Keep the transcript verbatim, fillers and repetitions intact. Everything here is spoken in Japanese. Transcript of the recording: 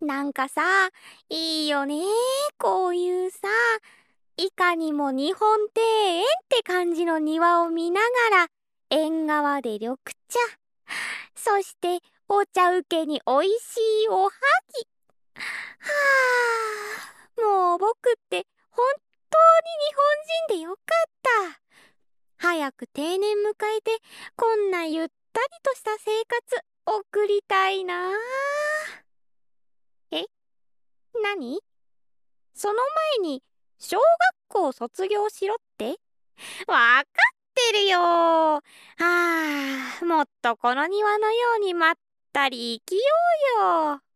なんかさ、いいよね。こういうさ、いかにも日本庭園って感じの庭を見ながら、縁側で緑茶。そして、お茶受けにおいしいおはぎ。はあ、もう僕って本当に日本人でよかった。早く定年迎えて、こんなゆったりとした生活送りたいなあ。え、何？その前に、小学校卒業しろって？わかってるよ。ああ、もっとこの庭のようにまったり生きようよ。